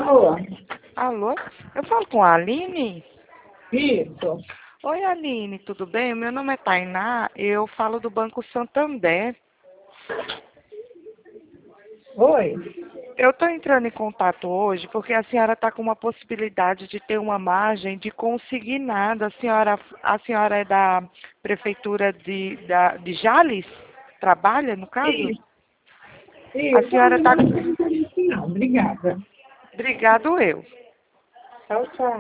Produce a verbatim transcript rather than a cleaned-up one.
Alô? Alô? Eu falo com a Aline? Isso. Oi, Aline, tudo bem? Meu nome é Tainá, eu falo do Banco Santander. Oi? Eu estou entrando em contato hoje porque a senhora está com uma possibilidade de ter uma margem de consignado. A senhora, a senhora é da Prefeitura de, da, de Jales? Trabalha, no caso? Isso. A Isso. senhora está... Não, obrigada. Obrigado, eu. Tchau, tchau.